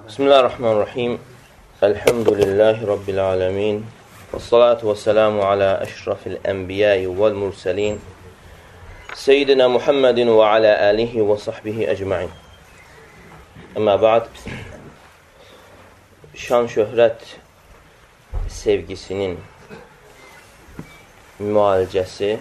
Bismillahirrahmanirrahim. Elhamdülillahi Rabbil alemin. Və salatu və selamu alə əşrafil ənbiyayı vəl mürsəlin. Seyyidina Muhammedin və alə alihi və sahbihi əcma'in. Əmmə ba'd. Şan şöhrət sevgisinin müalicəsi.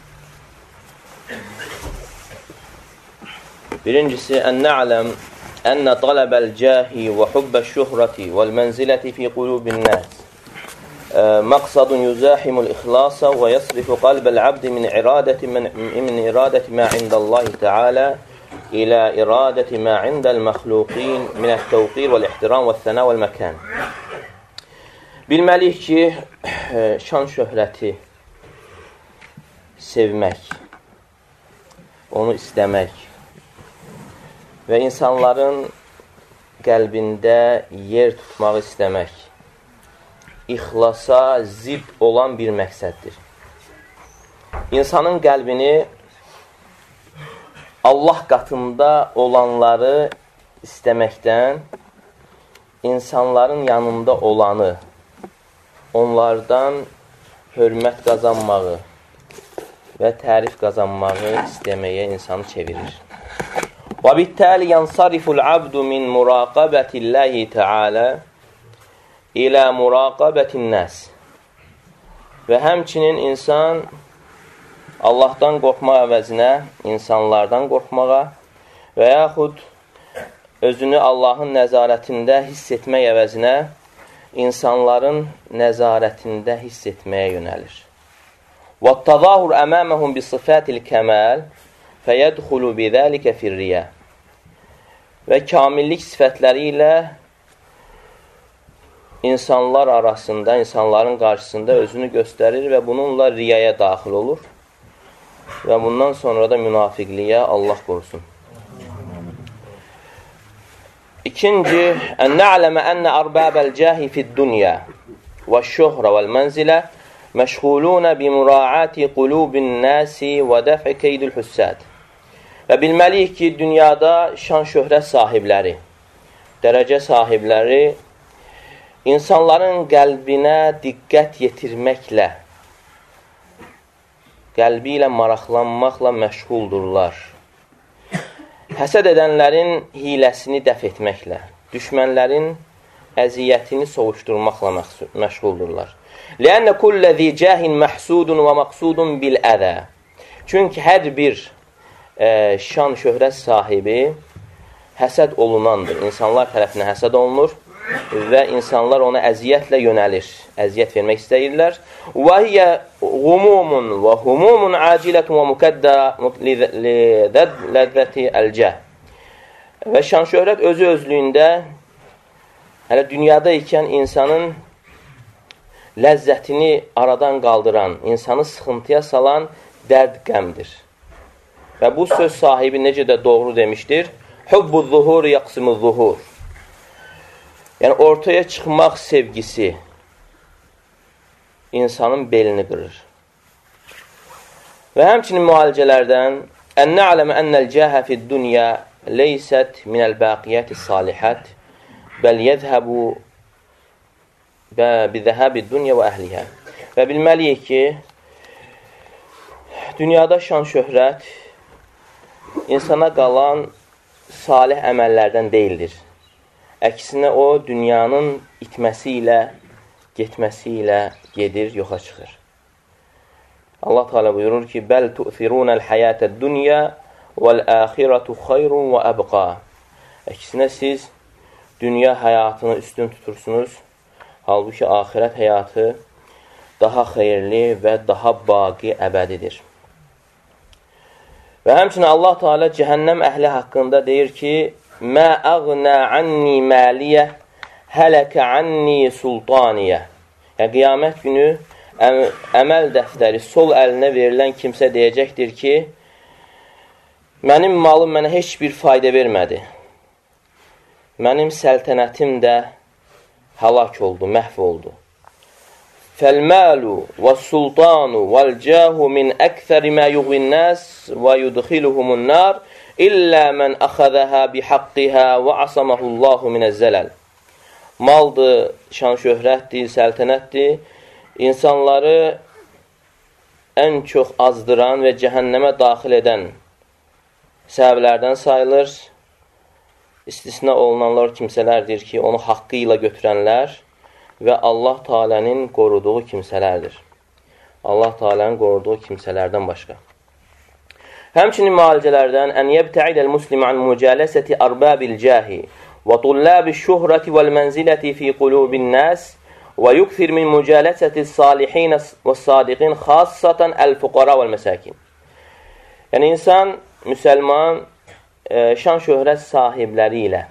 Birincisi, ən nə'ləm أن طلب الجاه وحب الشهرة والمنزلة في قلوب الناس مقصد يزاحم الإخلاص ويصرف قلب العبد من إرادة ما عند الله تعالى إلى إرادة ما عند المخلوقين من التوقير والاحترام والثناء والمكان. Bilməliyik ki, şan şöhrəti sevmək, onu istəmək və insanların qəlbində yer tutmağı istəmək, ixlasa zidd olan bir məqsəddir. İnsanın qəlbini Allah qatında olanları istəməkdən, insanların yanında olanı, onlardan hörmət qazanmağı və tərif qazanmağı istəməyə insanı çevirir. وَبِالتَّالِ يَنْصَرِفُ الْعَبْدُ مِنْ مُرَاقَبَةِ اللّٰهِ تَعَالَى إِلَى مُرَاقَبَةِ النَّاسِ. Və həmçinin insan Allahdan qorxmaq əvəzinə insanlardan qorxmağa və yaxud özünü Allahın nəzarətində hiss etmək əvəzinə insanların nəzarətində hiss etməyə yönəlir. وَالتَّظَاهُرْ أَمَامَهُمْ بِصِفَاتِ الْكَمَالِ فَيَدْخُلُ بِذَٰلِكَ فِي الرِّيَا. Və kamillik sifətləri ilə insanlar arasında, insanların qarşısında özünü göstərir və bununla riyaya daxil olur. Və bundan sonra da münafiqliyə Allah qorusun. İkinci, ən nə'ləmə ənə arbəbəl cəhi fid-dünya və şöhrə vəl-mənzilə məşğulunə bimuraati qulubin nəsi və dəf'i keydül hüssəd. Və bilməliyik ki, dünyada şan şöhrət sahibləri, dərəcə sahibləri insanların qəlbinə diqqət yetirməklə, qəlbi ilə maraqlanmaqla məşğuldurlar. Həsəd edənlərin hiləsini dəf etməklə, düşmənlərin əziyyətini sovuşdurmaqla məşğuldurlar. لأن كل ذي جاه محسود ومقصود بالأذى. Çünki hər bir şan şöhrət sahibi həsəd olunandır. İnsanlar tərəfindən həsəd olunur və insanlar ona əziyyətlə yönəlir. Əziyyət vermək istəyirlər. وَهِيَ غُمُومٌ وَهُمُومٌ عَاجِلَةٌ وَمُكَدَّى لَذَّةِ الْجَهِ. Və şan şöhrət özü özlüyündə hələ dünyada ikən insanın ləzzətini aradan qaldıran, insanı sıxıntıya salan dərd qəmdir. Və bu söz sahibi necə də doğru demişdir? Hubbu-zuhur yaqsimu-zuhur. Yəni, ortaya çıxmaq sevgisi insanın belini qırır. Və həmçinin müalicələrdən ən nə'ləmə ennəl-cəhə fid-dünya leysət minəl-bəqiyyəti-salihət bəl yəzhəbu və bizəhəbi dünya və əhliyə. Və bilməliyik ki, dünyada şan şöhrət insana qalan salih əməllərdən deyildir. Əksinə o, dünyanın itməsi ilə, getməsi ilə gedir, yoxa çıxır. Allah Teala buyurur ki, bəl tu'thirunəl həyətəd dünya vəl-əxirətu xayrun və əbqa. Əksinə siz dünya həyatını üstün tutursunuz, halbuki axirət həyatı daha xeyirli və daha baqi əbədidir. Və həmçinin Allah Teala cəhənnəm əhli haqqında deyir ki, mə əğnə anni məliyə hələkə anni sultaniyə. Yəni, qiyamət günü əməl dəftəri sol əlinə verilən kimsə deyəcəkdir ki, mənim malım mənə heç bir fayda vermədi. Mənim səltənətim də həlak oldu, məhv oldu. فَالْمَالُ وَالسُّلْطَانُ وَالْجَاهُ مِنْ أَكْثَرِ مَا يُغْوِي النَّاسِ وَيُدْخِلُهُمُ النَّارِ إِلَّا مَنْ أَخَذَهَا بِحَقِّهَا وَعَصَمَهُ اللّٰهُ مِنَ الزَّلَلِ. Maldır, şan şöhrətdir, səltənətdir. İnsanları ən çox azdıran və cəhənnəmə daxil edən səbəblərdən sayılır. İstisna olunanlar kimsələrdir ki, onu haqqı ilə götürənlər və Allah Teala'nın qoruduğu kimsələrdir. Allah Teala'nın qoruduğu kimsələrdən başqa. Həmçinin müalicələrdən ən yebtəidəl muslim an mücələsəti arbabil cəhi və tullabi şuhrəti vəl mənziləti fi qulubin nəs və yukfir min mücəlesəti salihin və sadiqin xassatan əl-fuqara vəl-məsəkin. Yəni, insan, müsəlman, şan şöhrət sahibləri ilə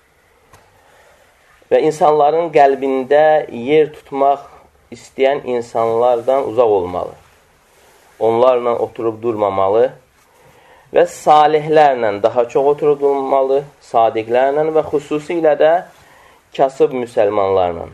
və insanların qəlbində yer tutmaq istəyən insanlardan uzaq olmalı. Onlarla oturub durmamalı və salihlərlə daha çox oturub durmalı, sadiqlərlə və xüsusilə də kasıb müsəlmanlarla.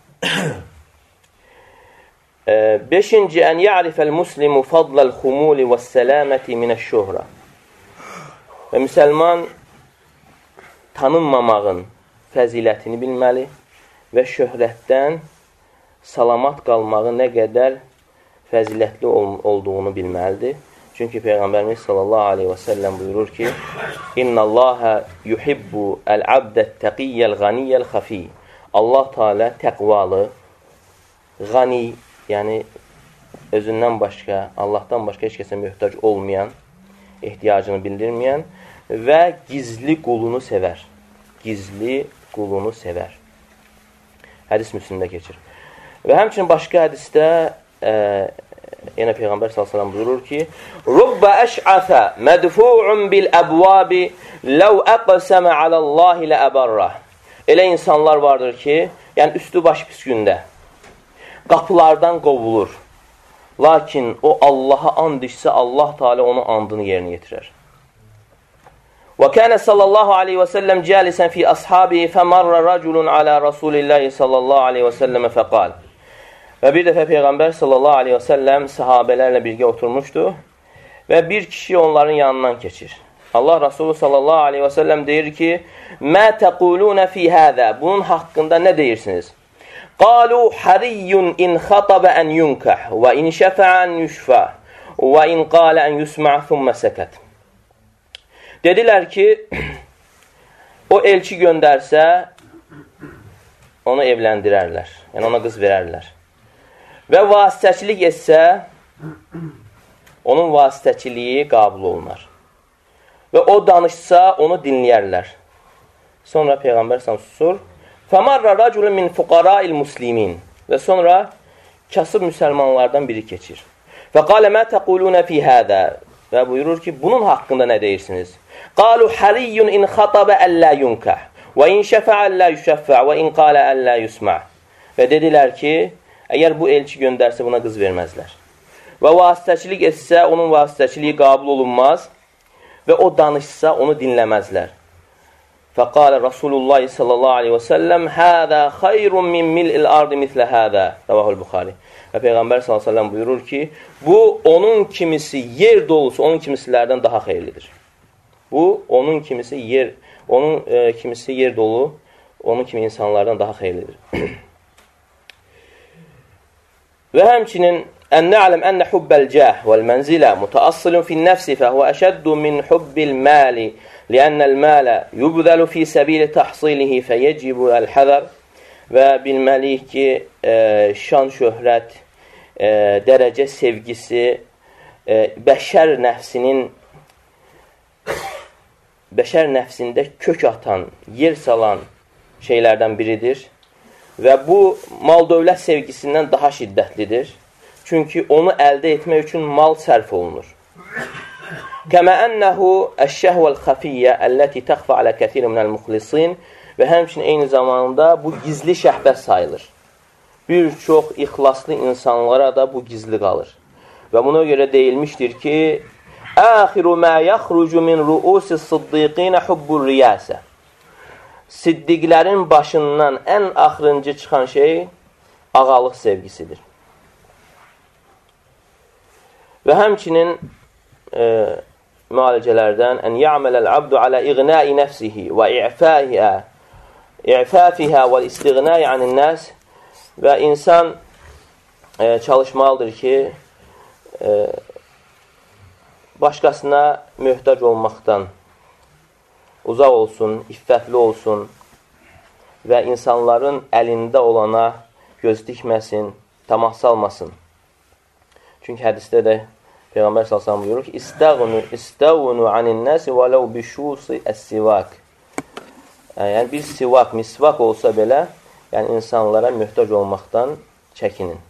Beşinci, ən ya'rifəl muslimu fadləl xumuli və sələməti minəş-şuhrə. Və müsəlman tanınmamağın fəzilətini bilməli və şöhrətdən salamat qalmağı nə qədər fəzilətli olduğunu bilməlidir. Çünki Peyğəmbərimiz sallallahu aleyhi və səlləm buyurur ki, İnnəlləhə yuhibbu əl-abdət təqiyyəl-ğaniyyəl-xəfi. Allah Teala təqvalı, qani, yəni özündən başqa, Allahdan başqa heç kəsə möhtac olmayan, ehtiyacını bildirməyən və gizli qulunu sevər. Gizli qulunu sevər. Hədis Müslimdə keçir. Və həmçinin başqa hədisdə yenə Peyğəmbər s.ə.v buyurur ki, Rubbə əş'əfə mədfu'un bil-əbvabi ləv əqsəmə aləllahi lə-əbərrəh. Elə insanlar vardır ki, yəni üstü baş pis gündə qapılardan qovulur. Lakin o Allaha and içsə, Allah Teala onun andını yerinə yetirər. Və kənə sallallahu aleyhi və səlləm cəlisən fi ashabihi fəmarra raculun alə Rasulillahi sallallahu aleyhi və səlləmə fəqal. Və bir dəfə Peyğəmbər sallallahu aleyhi və səlləm sahabələrlə birgə oturmuşdu və bir kişi onların yanından keçir. Allah Resulü sallallahu aleyhi və səlləm deyir ki, Mə təqulunə fi hədə, bunun haqqında nə deyirsiniz? Qalu hariyyun in xatabə ən yunkəh və in şəfəən yüşfəh və in qalə ən yusmə' thumma səkət. Dedilər ki, o elçi göndərsə, onu evləndirərlər, yəni ona qız verərlər. Və vasitəçilik etsə, onun vasitəçiliyi qabul olunar. Və o danışsa, onu dinləyərlər. Sonra Peyğəmbər susur. Fəmarra raculun min fuqara'il muslimin. Və sonra kasıb müsəlmanlardan biri keçir. Fəqalə mə təqulunə fi hədə. Və buyurur ki, bunun haqqında nə deyirsiniz? Qalu hariyyun in xatabə əllə yunkəh. Və in şəfə əllə yüşəffə. Və in qalə əllə yusmə'. Və dedilər ki, əgər bu elçi göndərsə buna qız verməzlər. Və vasitəçilik etsə, onun vasitəçiliyi qabul olunmaz. Və o danışsa, onu dinləməzlər. Fəqalə Rasulullah sallallahu aleyhi və səlləm Hədə xayrun min mil'il ardı mislə hədə. Rəvahul Buxari. Və Peyğəmbər sallallahu aleyhi və səlləm buyurur ki, bu, onun kimisi yer dolusu, onun kimisilərdən daha xeyirlidir. Bu, onun kimisi yer dolu, onun kimi insanlardan daha xeyirlidir. Və həmçinin أن نعلم أن حب الجاه والمنزلة متأصل في النفس فهو أشد من حب المال لأن المال يبذل في سبيل تحصيله فيجب الحذر. Və bilməliyik ki, şan, şöhrət, dərəcə sevgisi bəşər nəfsində kök atan, yer salan şeylərdən biridir. Və bu, mal-dövlət sevgisindən daha şiddətlidir. Çünki onu əldə etmək üçün mal sərf olunur. Kəmə ənəhu əş-şəhvəl xəfiyyə əlləti təxfə alə kəthiri minəl muxlisin. Və həmçinin eyni zamanda bu gizli şəhvət sayılır. Bir çox ixlaslı insanlara da bu gizli qalır. Və buna görə deyilmişdir ki, Əxiru mə yaxrucu min ruusis siddiqinə hubbur riyəsə. Siddiqlərin başından ən axırıncı çıxan şey ağalıq sevgisidir. Və həmçinin müalicələrdən ən ya'mələl abdu alə iğnai nəfsihi və i'fafihə və istiğnai anin nəs və insan çalışmalıdır ki, başqasına möhtac olmaqdan uzaq olsun, iffətli olsun və insanların əlində olana göz dikməsin, tamah salmasın. Çünki hədisdə də Peyğəmbər s.ə.v buyurur ki, İstəğunu anin nəsi və ləv bişusi əs-sivak. Yəni, bir sivak, misvak olsa belə, yəni insanlara möhtac olmaqdan çəkinin.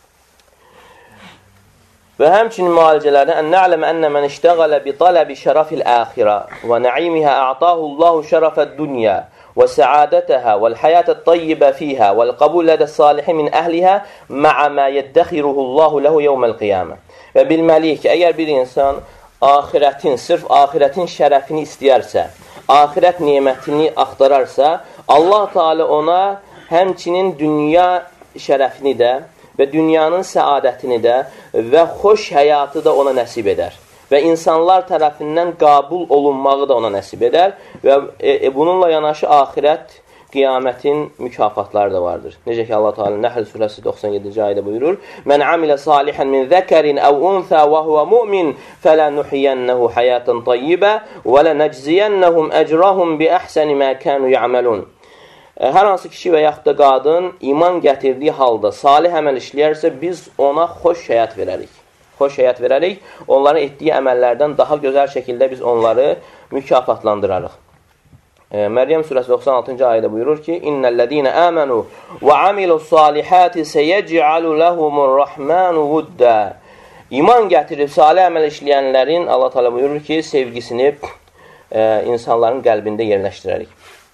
Və həmçinin müalicələrdən ən nə'ləmə ənə mən iştəğələ bi tələbi şərəfil əxirə və nə'imihə a'tahullahu şərəfəd dünya və səadətəhə və l-həyətət tayyibə fiyhə və l-qəbul lədə salihi min əhliha mə'ə mə yəddəxiruhullahu ləhu yevməl qiyamə. Və bilməliyik ki, əgər bir insan sırf axirətin şərəfini istəyərsə, axirət nemətini axtararsa, Allah Teala ona həmçinin dünya şərəfini də və dünyanın səadətini də və xoş həyatı da ona nəsib edər. Və insanlar tərəfindən qəbul olunmağı da ona nəsib edər və bununla yanaşı axirət qiyamətin mükafatları da vardır. Necə ki, Allah Teala Nəhl surəsi 97-ci ayədə buyurur: "Mən amilə salihan min zəkerin əv unsa və huve mu'min fələnuhiyyənnehu hayatan tayyibə və lənəcziyennehum əcrahum bi əhsəni mə kanu ya'malun." Hər hansı kişi və yaxud da qadın iman gətirdiyi halda salih əməl işləyərsə, biz ona xoş həyat verərik. Xoş həyat verərik, onların etdiyi əməllərdən daha gözəl şəkildə biz onları mükafatlandırarıq. Məryəm surəsi 96-cı ayədə buyurur ki, İnnəl-ləzīnə əmənu və amilu's-salihati seyəc'alu lehumur-rahmanu vuddə. İman gətirib salih əməl işləyənlərin Allah Teala buyurur ki, sevgisini insanların qəlbində yerləşdirərik.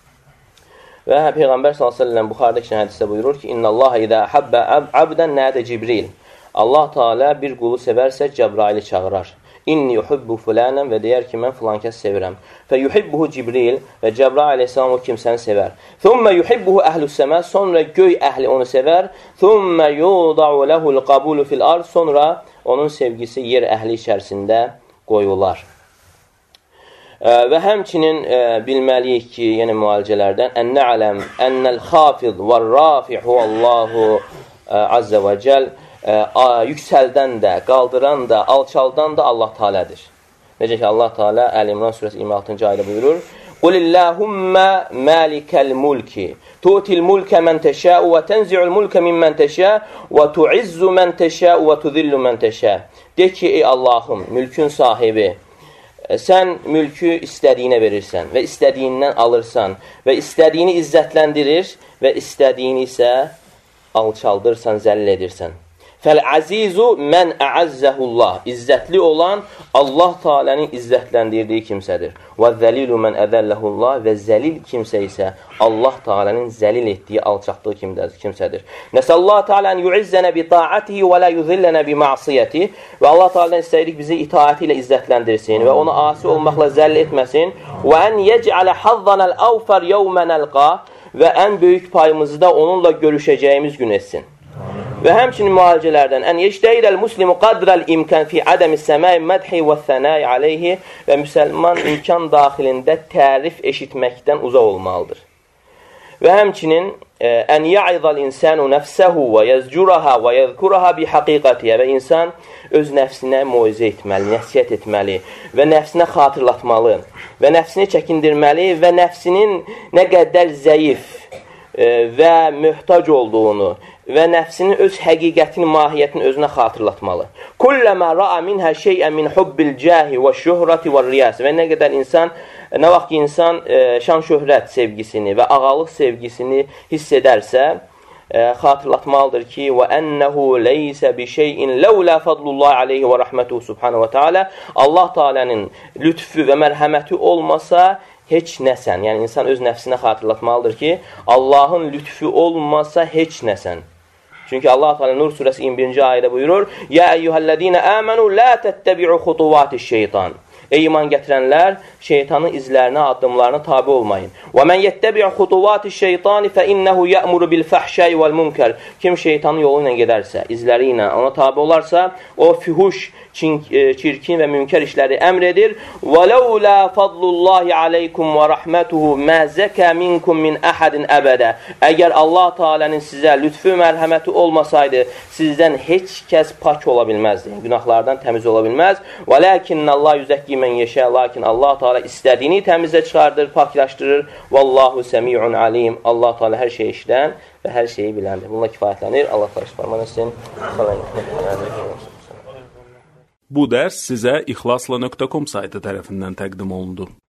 Və Peyğəmbər s.ə.v Buxarıdakı hədisdə buyurur ki, İnnəllaha idə həbbə abdən nədə Cibril. Allah Teala bir qulu sevərsə Cəbraili çağırar. İnni yuhibbu fulanən və deyər ki, mən filan kəs sevirəm. Fə yuhibbuhu Cibril və Cəbrail aleyhissalam o kimsəni sevər. Thumma yuhibbuhu əhlüs-səmə, sonra göy əhli onu sevər. Thumma yuda'u lehul qabulu fil ard, sonra onun sevgisi yer əhli içərisində qoyular. Və həmçinin bilməliyik ki, yenə müalicələrdən ən nə'ləm ennəl xafiz və rafi huvallahu azza və cəl. Yüksəldən də, qaldıran da, alçaldan da Allah Teala'dır. Necə ki, Allah Teala Əl-İmran surəsi 26-cı ayədə buyurur: "Qulillahumma malikal mulki, tu'til mulka men teşâ'u və tenzi'ul mulka mimmen teşâ' və tu'izzu men teşâ'u və tudillu men teşâ'." De ki, ey Allahım, mülkün sahibi, sən mülkü istədiyinə verirsən və istədiyindən alırsan və istədiyini izzətləndirir və istədiyini isə alçaldırsan, zəllil edirsən. Fəl-əzizu mən əəzzəhullah. İzzətli olan Allah Teala'nın izzətləndirdiyi kimsədir. Və zəlilu mən əzəlləhullah. Və zəlil kimsə isə Allah Teala'nın zəlil etdiyi, alçaqdığı kimsədir. Nəsəllahu Teala ən yu'izzənə bi ta'atihi və la yuzillənə bi ma'siyyəti. Və Allah Teala'dan istəyirik bizi itaati ilə izzətləndirsin və ona asi olmaqla zəll etməsin. Və ən yec'alə hazzanəl avfər yevmənəlqa. Və ən böyük payımızı da onunla görüşəcəyimiz gün etsin. Və həmçinin müalicələrdən ən yectəhidəl muslimu qadrəl imkan fi ədəmi səməi mədhi və thənai aleyhi və müsəlman imkan daxilində tərif eşitməkdən uzaq olmalıdır. Və həmçinin ən ya'izal insanu nəfsəhu və yəzcuraha və yəzkuraha bi haqiqatiyə və insan öz nəfsinə moizə etməli, nəsiyyət etməli və nəfsinə xatırlatmalı və nəfsini çəkindirməli və nəfsinin nə qədər zəif və möhtac olduğunu və nəfsinin öz həqiqətini, mahiyyətini özünə xatırlatmalı. Kulləmə ra'a minhə şeyən min hubbil cəhi və şöhrəti və riyəsi. Və nə qədər insan, nə vaxt ki insan şan-şöhrət sevgisini və ağalıq sevgisini hiss edərsə, xatırlatmalıdır ki, və ənəhu leysə bi şeyin ləulə fadlullah aleyhi və rəhmətuhu subhanahu və teala. Allah Teala'nın lütfü və mərhəməti olmasa heç nəsən. Yəni, insan öz nəfsinə xatırlatmalıdır ki, Allahın lütfü olmasa heç nəsən. Çünki Allah Teala Nur surəsi 21-ci ayədə buyurur: "Ya eyyuhellezine amenu la tettabi'u xutuvatiş şeytan." Ey iman gətirənlər, şeytanın izlərinə, addımlarına tabi olmayın. وَمَنْ يَتَّبِعْ خُطُوَاتِ الشَّيْطَانِ فَإِنَّهُ يَأْمُرُ بِالْفَحْشَاءِ وَالْمُنْكَرِ Kim şeytanın yolu ilə gedərsə, izləri ilə ona tabi olarsa, o fühuş, çirkin və münkər işləri əmr edir. وَلَوْلَا فَضْلُ اللّٰهِ عَلَيْكُمْ وَرَحْمَتُهُ مَا زَكَى مِنْكُمْ مِنْ أَحَدٍ əbədə Əgər Allah Teala'nın sizə lütfü, mərhəməti olmasaydı, sizdən heç kəs pak ola bilməzdi. Günahlardan təmiz ola bilməz. وَلَكِنَّ اللّٰهُ يُزَكِّي مَنْ يَشَاءُ Lakin Allah Teala istədiyini təmizə çıxardır, paklaşdırır. وَاللّٰهُ سَمِيعٌ عَلِيمٌ Allah Teala hər şeyi işlən və hər şeyi biləndir. Bununla kifayətlənir. Allah Teala işbarman etsin. Bu dərs sizə ixlasla.com saytı tərəfindən təqdim olundu.